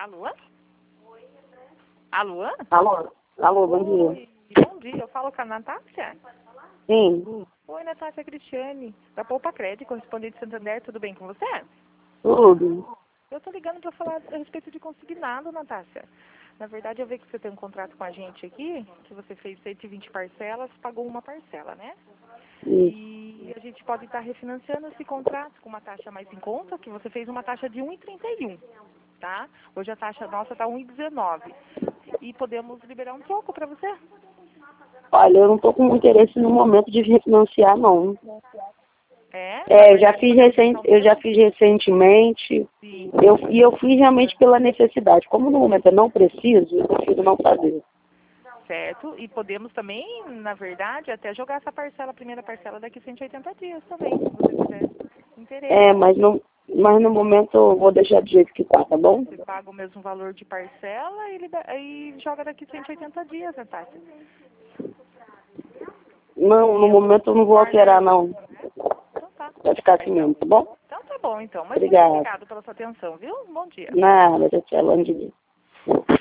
Alô? Alô? Alô, bom dia. Oi, bom dia. Eu falo com a Natácia? Sim, Oi, Natácia Cristiane, da Poupa Crédito, correspondente de Santander. Tudo bem com você? tudo. Eu tô ligando para falar a respeito de consignado, Natácia. Na verdade, eu vi que você tem um contrato com a gente aqui, que você fez 120 parcelas, pagou uma parcela, né? Isso. E a gente pode estar refinanciando esse contrato com uma taxa mais em conta, que você fez uma taxa de 1,31, tá? Hoje a taxa nossa está 1,19. E podemos liberar um troco para você? Olha, eu não estou com interesse no momento de refinanciar, não. É? Eu já fiz recentemente, Sim. eu fiz realmente pela necessidade. Como no momento eu não preciso, eu prefiro não fazer. Certo? E podemos também, na verdade, até jogar essa parcela, a primeira parcela daqui a 180 dias também, se você tiver interesse. Mas no momento eu vou deixar do jeito que tá bom? Você paga o mesmo valor de parcela e joga daqui a 180 dias, Natácia. Não, no momento eu não vou alterar, não. Então tá. Vai ficar assim mesmo, tá bom? Então tá bom, então. Mas muito Obrigada. obrigado pela sua atenção, viu? Bom dia. Nada, tchau, bom dia.